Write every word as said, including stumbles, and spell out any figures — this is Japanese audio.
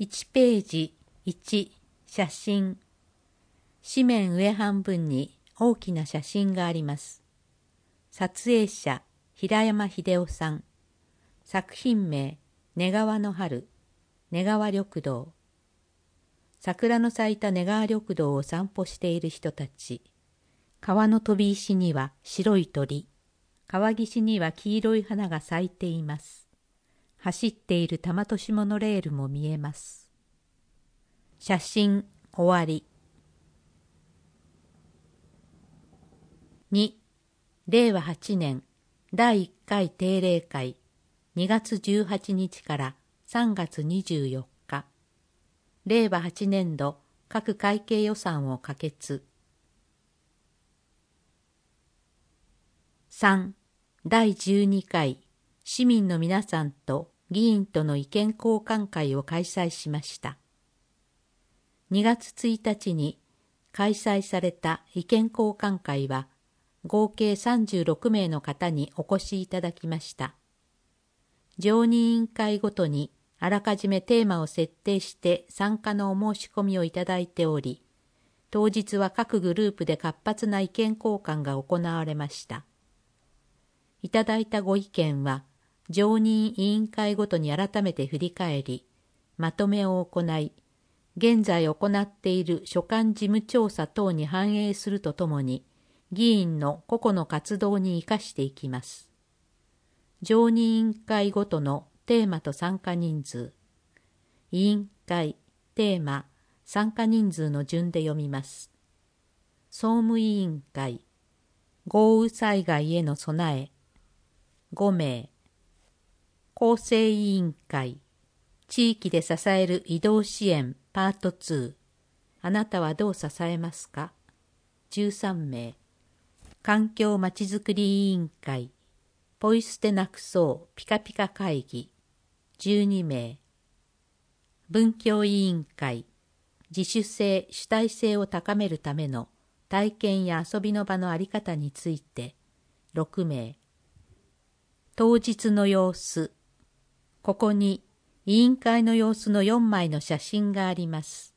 いちページいち写真。紙面上半分に大きな写真があります。撮影者平山秀夫さん。作品名根川の春、根川緑道。桜の咲いた根川緑道を散歩している人たち。川の飛び石には白い鳥。川岸には黄色い花が咲いています。走っている玉年モノレールも見えます。写真終わり。に、れいわはちねんだいいっかい定例会にがつじゅうはちにちからさんがつにじゅうよっか。れいわはちねんど各会計予算を可決。さん、だいじゅうにかい市民の皆さんと議員との意見交換会を開催しました。にがつついたちに開催された意見交換会は合計さんじゅうろくめいの方にお越しいただきました。常任委員会ごとにあらかじめテーマを設定して参加のお申し込みをいただいており、当日は各グループで活発な意見交換が行われました。いただいたご意見は常任委員会ごとに改めて振り返り、まとめを行い、現在行っている所管事務調査等に反映するとともに、議員の個々の活動に生かしていきます。常任委員会ごとのテーマと参加人数。委員会、テーマ、参加人数の順で読みます。総務委員会、豪雨災害への備え、ごめい。構成委員会、地域で支える移動支援パートツー。あなたはどう支えますか？じゅうさんめい。環境まちづくり委員会、ポイ捨てなくそうピカピカ会議、じゅうにめい。文教委員会、自主性主体性を高めるための体験や遊びの場のあり方について、ろくめい。当日の様子。ここに委員会の様子のよんまいの写真があります。